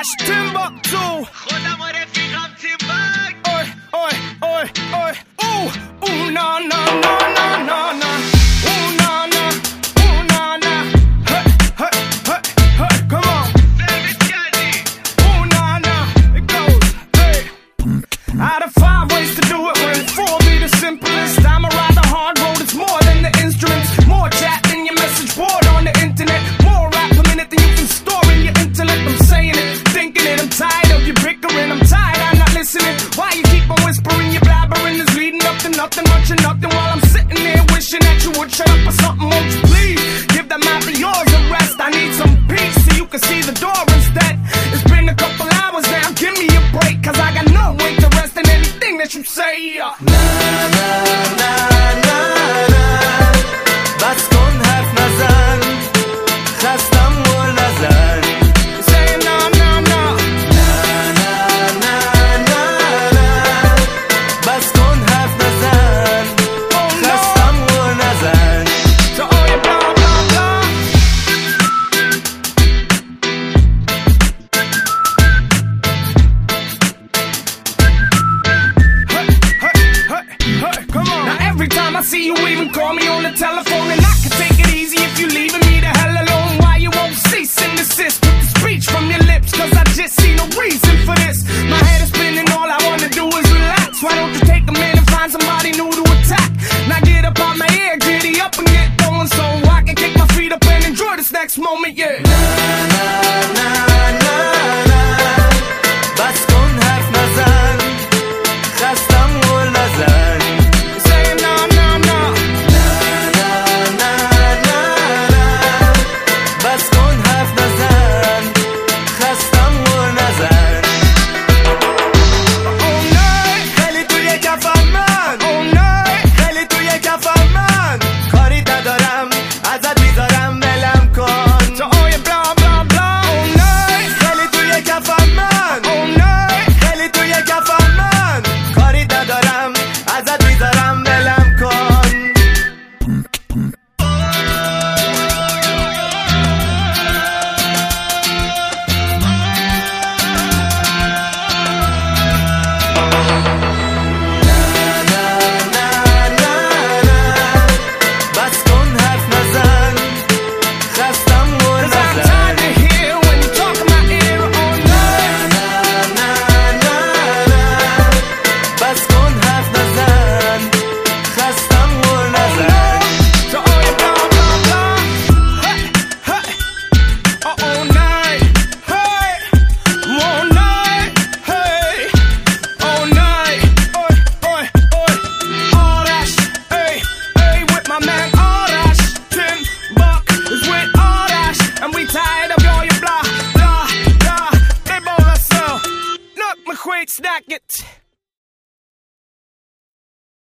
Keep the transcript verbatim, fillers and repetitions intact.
آرش تیمباکتو خودم و رفیقم تیمباک اوی اوی اوی اوی او او نا نا نا نا نا نا او نا نا او نا نا hey hey hey hey come on سرویس کردی او نا نا it goes hey out of five ways to do it when four be the simplest I'm a rather hard road it's more than the instruments more chat than your message board on the internet more rap per minute than you can store in your intellect I'm saying it thinking it I'm tired of you bickering I'm tired I'm not listening why you keep on whispering your blabbering is leading up to nothing much of nothing while I'm sitting there wishing that you would shut up or something won't you please give that mouth of yours a rest I need some peace so you can see the door instead it's been a couple hours now give me a break cause I got no interest in anything that you say uh. Na na na na na بس کن حرف نزن خستم گل نزن say no no no Na na na na na بس کن حرف نزن oh no خستم گل نزن to all your blah blah blah hey hey hey hey come on now every time I see you even call me on the telephone and I can take it easy if you leaving me the hell alone why you won't cease and desist with the speech from your lips cause I just see no reason for this my head is spinning all I wanna do is relax why don't you take a minute and find somebody new to attack now get up on my ear giddy up and get going so I can kick my feet up and enjoy this next moment yeah Na na na na بس کن حرف نزن خستم گل نزن say no no no Na na na na na بس کن حرف نزن خستم گل نزن oh no خیلی توی کفم من oh no خیلی توی کفم من کاری ندارم ازت میذارم ولم کن to all your blah blah blah oh no خیلی توی کفم من oh no خیلی توی کفم من کاری ندارم ازت میذارم ولم کن بس کن حرف نزن خستم گل cause I'm نزن tired to hear when you talk in my ear oh no بس کن حرف نزن خستم گل نزن to all your blah blah blah hey hey oh oh night hey oh night hey oh night oi oi oi Arash hey hey with my man Arash Timbuk is with Arash and we tired of all your blah blah blah hey boy so look my quake snack it